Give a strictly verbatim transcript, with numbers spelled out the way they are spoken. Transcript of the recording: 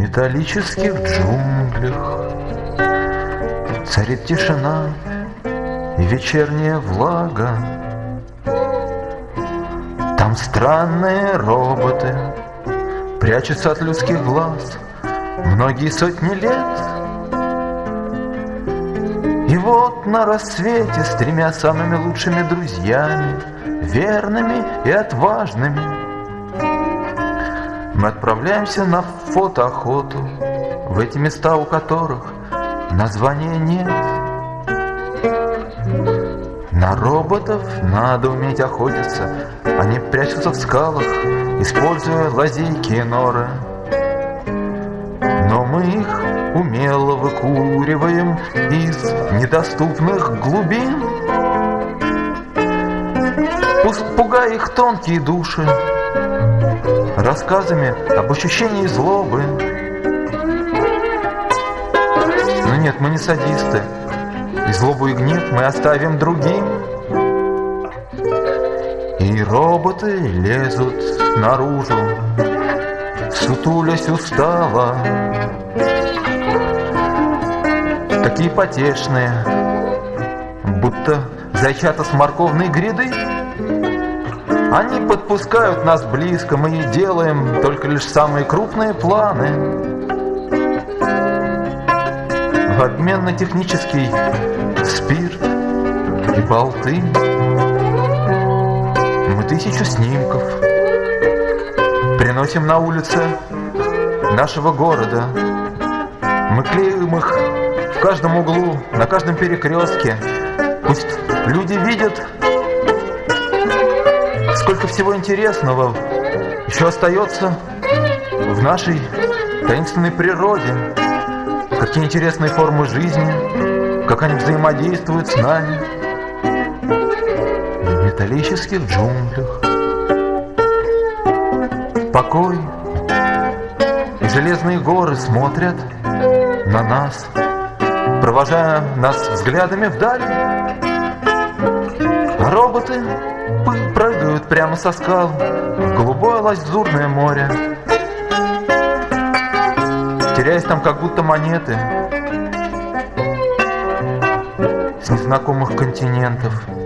металлических джунглях царит тишина и вечерняя влага. Там странные роботы прячутся от людских глаз многие сотни лет. И вот на рассвете с тремя самыми лучшими друзьями, верными и отважными, мы отправляемся на фотоохоту в эти места, у которых названия нет. На роботов надо уметь охотиться. Они прячутся в скалах, используя лазейки и норы. Но мы их умело выкуриваем из недоступных глубин, пугая их тонкие души рассказами об ощущении злобы. Но нет, мы не садисты, и злобу и гнев мы оставим другим. И роботы лезут наружу, сутулясь устало, такие потешные, будто зайчата с морковной гряды. Они подпускают нас близко, мы и делаем только лишь самые крупные планы. В обмен на технический спирт и болты мы тысячу снимков приносим на улице нашего города. Мы клеим их в каждом углу, на каждом перекрестке. Пусть люди видят, сколько всего интересного еще остается в нашей таинственной природе. Какие интересные формы жизни, как они взаимодействуют с нами. В металлических джунглях покой и железные горы смотрят на нас, провожая нас взглядами вдаль. А роботы прыгают прямо со скал в голубое лазурное море, теряясь там, как будто монеты с незнакомых континентов.